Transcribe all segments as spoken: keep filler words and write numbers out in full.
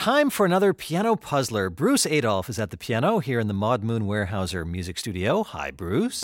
time for another piano puzzler. Bruce Adolphe is at the piano here in the Maud Moon Weyerhaeuser Music Studio. Hi, Bruce.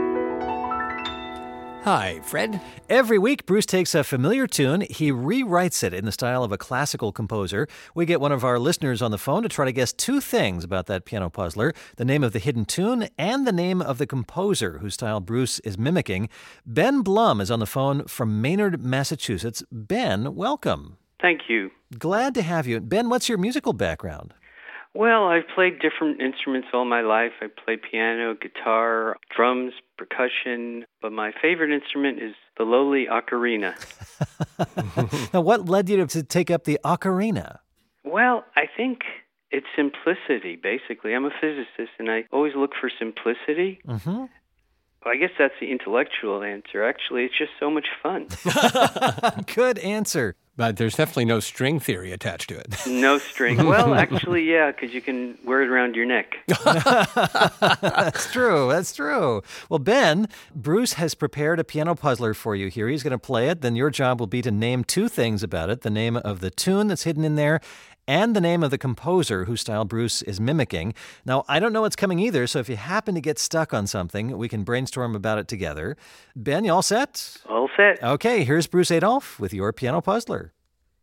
Hi, Fred. Every week, Bruce takes a familiar tune. He rewrites it in the style of a classical composer. We get one of our listeners on the phone to try to guess two things about that piano puzzler: the name of the hidden tune and the name of the composer whose style Bruce is mimicking. Ben Blum is on the phone from Maynard, Massachusetts. Ben, welcome. Thank you. Glad to have you. Ben, what's your musical background? Well, I've played different instruments all my life. I played piano, guitar, drums, percussion, but my favorite instrument is the lowly ocarina. Now, what led you to take up the ocarina? Well, I think it's simplicity, basically. I'm a physicist, and I always look for simplicity. Mm-hmm. I guess that's the intellectual answer. Actually, it's just so much fun. Good answer. But there's definitely no string theory attached to it. No string. Well, actually, yeah, because you can wear it around your neck. That's true. That's true. Well, Ben, Bruce has prepared a piano puzzler for you here. He's going to play it. Then your job will be to name two things about it: the name of the tune that's hidden in there and the name of the composer whose style Bruce is mimicking. Now, I don't know what's coming either, so if you happen to get stuck on something, we can brainstorm about it together. Ben, you all set? All set. Okay, here's Bruce Adolphe with your piano puzzler.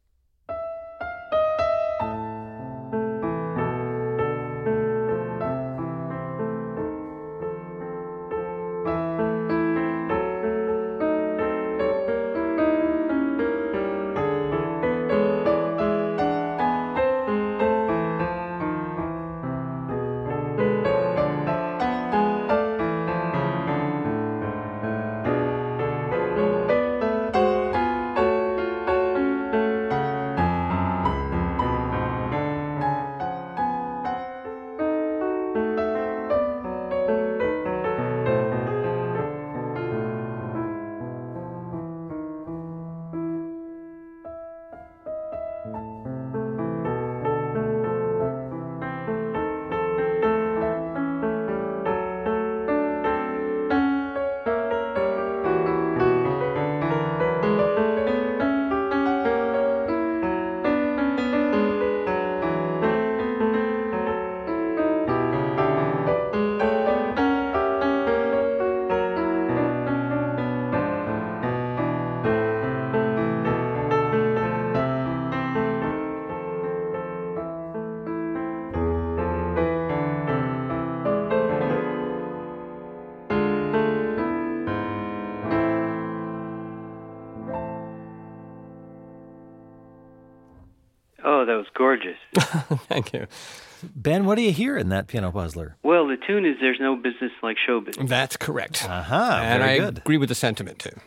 Oh, that was gorgeous. Thank you. Ben, what do you hear in that piano puzzler? Well, the tune is There's No Business Like Show Business. That's correct. Aha, and very I good. agree with the sentiment, too.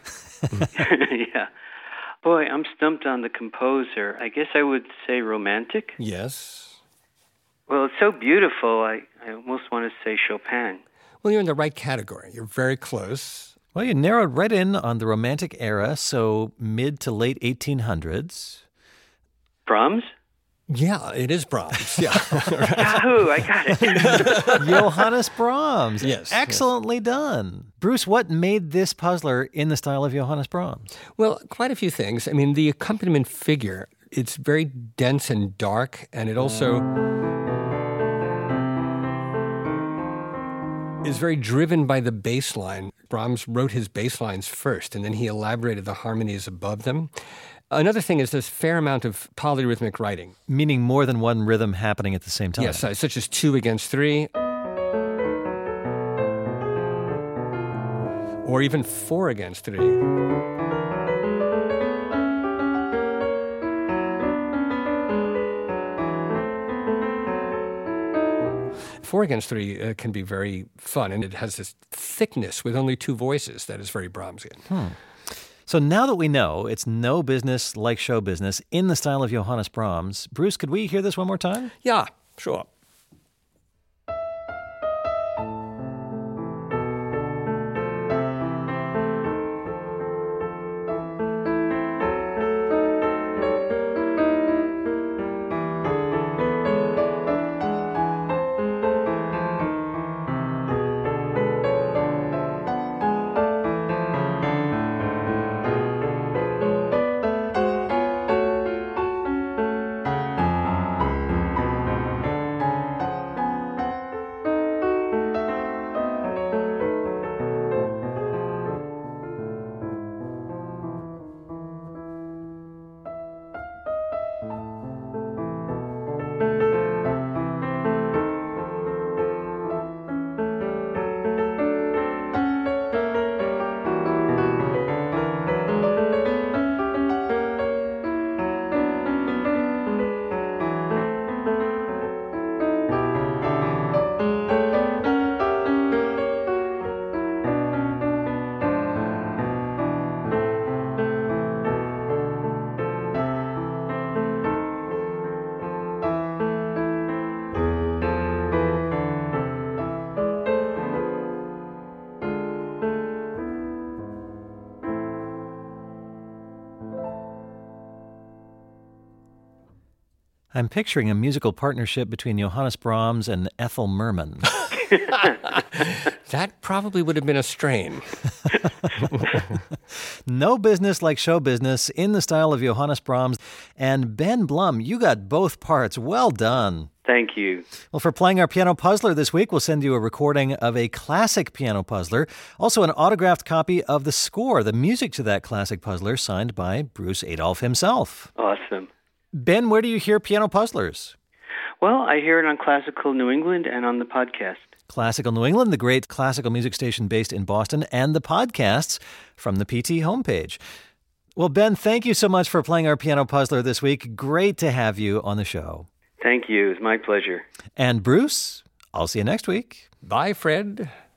Yeah. Boy, I'm stumped on the composer. I guess I would say romantic. Yes. Well, it's so beautiful, I, I almost want to say Chopin. Well, you're in the right category. You're very close. Well, you narrowed right in on the Romantic era, so mid to late eighteen hundreds. Brahms? Yeah, it is Brahms. Yeah. Yahoo, I got it. Johannes Brahms. Yes, Excellently yes. done. Bruce, what made this puzzler in the style of Johannes Brahms? Well, quite a few things. I mean, the accompaniment figure, it's very dense and dark, and it also is very driven by the bass line. Brahms wrote his bass lines first, and then he elaborated the harmonies above them. Another thing is there's a fair amount of polyrhythmic writing. Meaning more than one rhythm happening at the same time. Yes, uh, such as two against three. Or even four against three. Four against three uh, can be very fun, and it has this thickness with only two voices that is very Brahmsian. Hmm. So now that we know it's no business like show business in the style of Johannes Brahms, Bruce, could we hear this one more time? Yeah, sure. I'm picturing a musical partnership between Johannes Brahms and Ethel Merman. That probably would have been a strain. No business like show business in the style of Johannes Brahms. And Ben Blum, you got both parts. Well done. Thank you. Well, for playing our piano puzzler this week, we'll send you a recording of a classic piano puzzler, also an autographed copy of the score, the music to that classic puzzler, signed by Bruce Adolphe himself. Awesome. Ben, where do you hear piano puzzlers? Well, I hear it on Classical New England and on the podcast. Classical New England, the great classical music station based in Boston, and the podcasts from the P T homepage. Well, Ben, thank you so much for playing our piano puzzler this week. Great to have you on the show. Thank you. It's my pleasure. And Bruce, I'll see you next week. Bye, Fred.